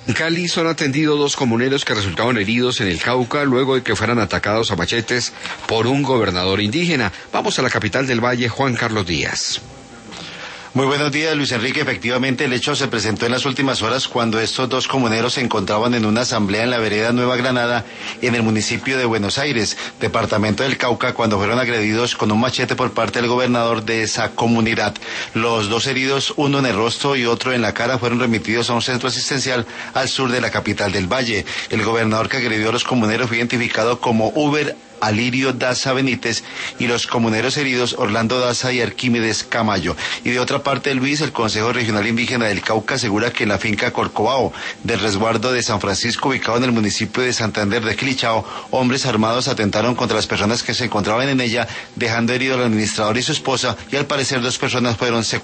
En Cali son atendidos dos comuneros que resultaron heridos en el Cauca luego de que fueran atacados a machetes por un gobernador indígena. Vamos a la capital del Valle, Juan Carlos Díaz. Muy buenos días, Luis Enrique. Efectivamente, el hecho se presentó en las últimas horas cuando estos dos comuneros se encontraban en una asamblea en la vereda Nueva Granada, en el municipio de Buenos Aires, departamento del Cauca, cuando fueron agredidos con un machete por parte del gobernador de esa comunidad. Los dos heridos, uno en el rostro y otro en la cara, fueron remitidos a un centro asistencial al sur de la capital del Valle. El gobernador que agredió a los comuneros fue identificado como Uber Alirio Daza Benítez y los comuneros heridos Orlando Daza y Arquímedes Camayo. Y de otra parte, Luis, el Consejo Regional Indígena del Cauca asegura que en la finca Corcovado del resguardo de San Francisco, ubicado en el municipio de Santander de Quilichao, hombres armados atentaron contra las personas que se encontraban en ella, dejando herido al administrador y su esposa, y al parecer dos personas fueron secuestradas.